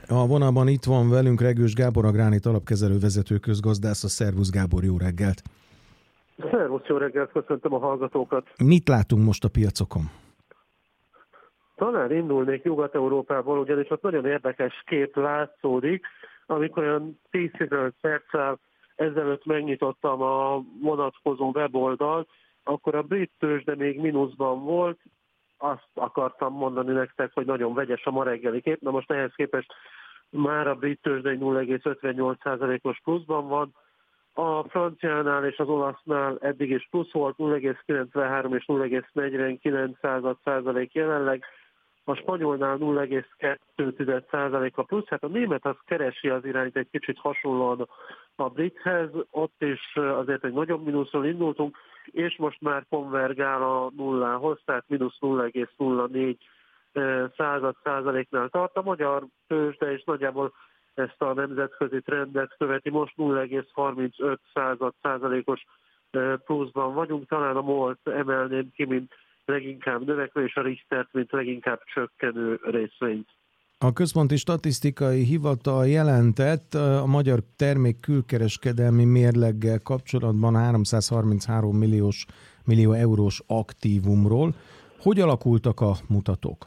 A vonalban itt van velünk Regős Gábor, a Gránit alapkezelő vezető közgazdász. A Szervusz Gábor, jó reggelt! Szervusz, jó reggelt, köszöntöm a hallgatókat! Mit látunk most a piacokon? Talán indulnék Nyugat-Európából, ugyanis ott nagyon érdekes kép látszódik. Amikor olyan 10-15 perccel ezelőtt megnyitottam a vonatkozó weboldalt, akkor a brit tőzsde még mínuszban volt. Azt akartam mondani nektek, hogy nagyon vegyes a ma reggeli kép. Na most ehhez képest már a brit tőzsde 0,58%-os pluszban van. A franciánál és az olasznál eddig is plusz volt, 0,93 és 0,49% jelenleg. A spanyolnál 0,2% a plusz, hát a német az keresi az irányt egy kicsit hasonlóan a brithez, ott is azért egy nagyobb mínuszról indultunk, és most már konvergál a nullához, tehát mínusz 0,04%-nál tart. A magyar tőzsde is nagyjából ezt a nemzetközi trendet követi, most 0,35%-os pluszban vagyunk, talán a MOL-t emelném ki, mint leginkább növekvő, és a Richtert, mint leginkább csökkenő részvényt. A Központi Statisztikai Hivatal jelentett a magyar termék külkereskedelmi mérleggel kapcsolatban 333 millió eurós aktívumról. Hogy alakultak a mutatók?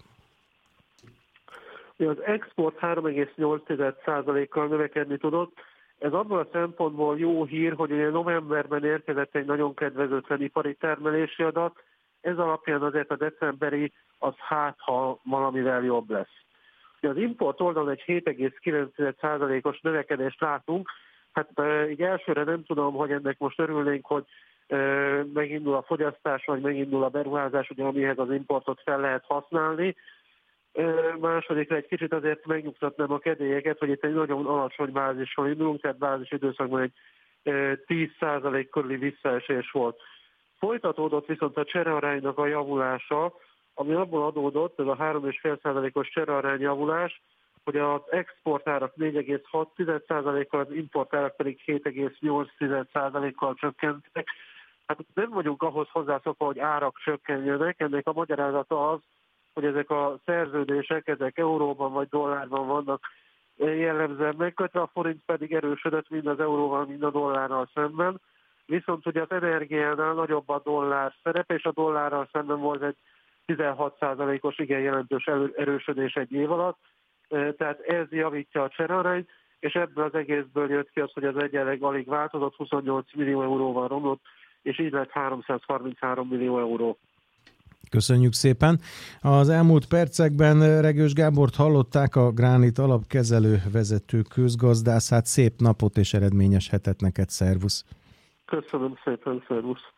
Az export 3,8%-kal növekedni tudott. Ez abból a szempontból jó hír, hogy ugye novemberben érkezett egy nagyon kedvezőtlen ipari termelési adat. Ez alapján azért a decemberi az ha valamivel jobb lesz. Az import oldalon egy 7,9%-os növekedést látunk. Hát így elsőre nem tudom, hogy ennek most örülnénk, hogy megindul a fogyasztás, vagy megindul a beruházás, ugye, amihez az importot fel lehet használni. Másodikra egy kicsit azért megnyugtatnám a kedélyeket, hogy itt egy nagyon alacsony bázisról indulunk, tehát bázis időszakban egy 10% körüli visszaesés volt. Folytatódott viszont a cserearánynak a javulása, ami abból adódott, ez a 3,5%-os cserearány javulás, hogy az exportárak 4,6%-kal, az importárak pedig 7,8%-kal csökkentek. Hát nem vagyunk ahhoz hozzászokva, hogy árak csökkenjenek, ennek a magyarázata az, hogy ezek a szerződések, ezek euróban vagy dollárban vannak jellemzően megkötve, a forint pedig erősödött mind az euróval, mind a dollárral szemben. Viszont ugye az energiánál nagyobb a dollár szerepe, és a dollárral szemben volt egy 16%-os igen jelentős erősödés egy év alatt, tehát ez javítja a cserearányt, és ebből az egészből jött ki az, hogy az egyenleg alig változott, 28 millió euróval romlott, és így lett 333 millió euró. Köszönjük szépen. Az elmúlt percekben Regős Gábort hallották, a Gránit alapkezelő vezető közgazdászát. Szép napot és eredményes hetet neked, szervusz! Köszönöm szépen, szervusz!